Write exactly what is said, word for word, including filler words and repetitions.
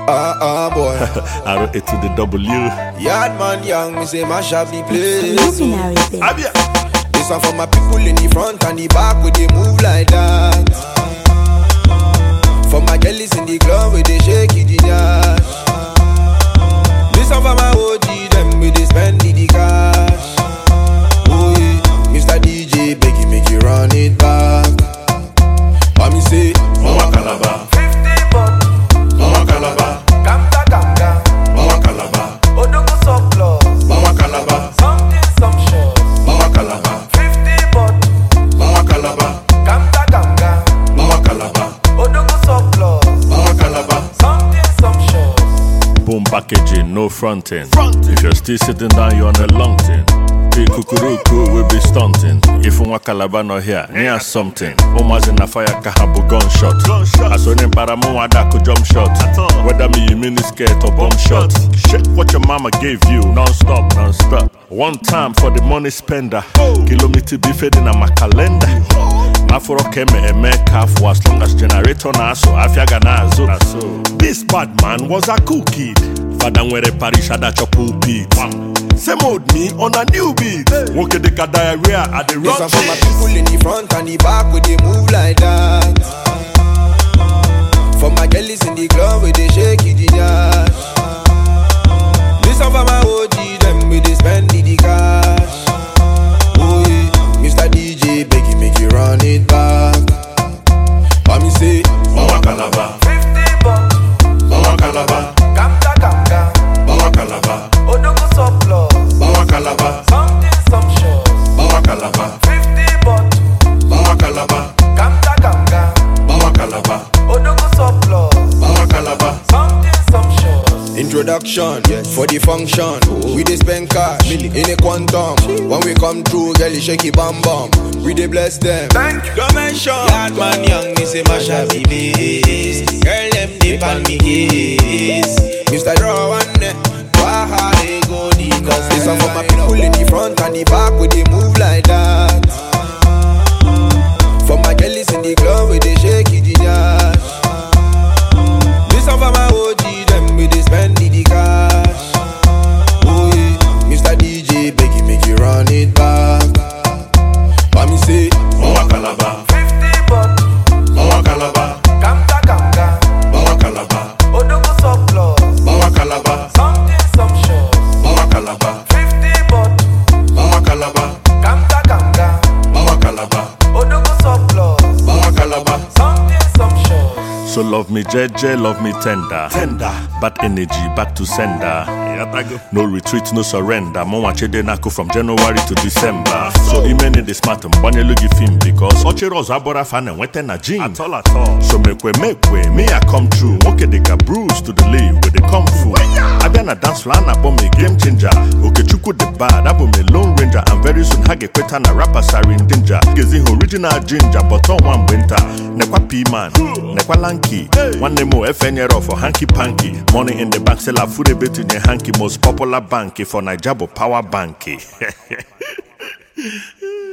Ah, ah, boy. Arrow A to the W. Yard man young, me say mash up the place. Luminary thing. Abia. This one for my people in the front and the back where they move like that. For my girlies in the club where they shake it in yash. This one for my O G, them where they spend the cash. Oh yeah, Mister D J, beg you make you run it back. I me say, Mama Calabar. fifty bucks. Mama Calabar. Gamga gamga. Mama Calabar. Odogo surplus. Mama Calabar. Something sumptuous. Mama Calabar. fifty bucks. Mama Calabar. Gamga gamga. Mama Calabar. Odogo surplus. Mama Calabar. Something sumptuous. Boom packaging, no fronting. If you're still sitting down, you're on a long thing. Big kukuruku will be stunting. If you want Calabar not here, near something. Omas in a fire kahabu gunshot. I saw him paramu adako jump shot. Whether me you mini skirt or bomb shot. Check what your mama gave you, non-stop, non-stop. One time for the money spender. Kilometer be fading on my calendar. Afro keme eme for as long as generator na so afiaga na so. This bad man was a cool kid. Father where parish had a pulpit. Same old me on a new beat. Woke the diarrhea at the this rock. one for my people in the front and the back where they move like that. For my girlies in the club where they shake it in yash. This one for my O G, them where they spend the cash. Oh yeah, Mister D J, beg you make you run it back. I me say, Mama Calabar. fifty bucks. Mama Calabar. Gamga gamga. Mama Calabar. Odogo surplus. Mama Calabar. Something sumptuous. Mama Calabar. fifty bucks. Mama Calabar. Gamga gamga. Mama Calabar. Odogo surplus. Mama Calabar. Something sumptuous. introduction, yes. For the function, we dey spend cash in a quantum. When we come through, girl, you shake it bam bam. We dey bless them. Thank you. Don't mention Yard man young, me say mash up the place. Girl, them dip on me case. Mister Draw one net, why they go the cause this one for my people in the front and the back where they move like that. For my girlies in the club where they shake it in yash. This one for my O G, them where they spend the cash. Oh yeah, Mister D J, beg you make you run it back. I me say, Mama Calabar. fifty bucks. Mama Calabar. Gamga gamga. Mama Calabar. Odogo surplus. Mama Calabar. Something sumptuous. Mama Calabar. fifty bucks. Mama Calabar. Gamga gamga. Mama Calabar. Odogo surplus. Mama Calabar. Something sumptuous. So love me J J, love me tender. Tender. Bad energy, back to sender. No retreat, no surrender. Mo wachede nako from January to December. So imene the smart mbanye lugi film because ochero zabora fan and wete na gym. At all at all. So mekwe mekwe, me I come true. Okay they got bruise to the live with the kung fu. Abiana dance floor na bomb me game changer. Okay chuku the bad, abo me lone ranger. And very soon hage kweta na rapper sarin danger. Gezi original ginger, but on one winter. Nekwa P-man, nekwa lanky. One nemo F N R for hanky panky. Money in the bank, sell a food a bit in the hanky. Most popular banky for Nijabo power banky.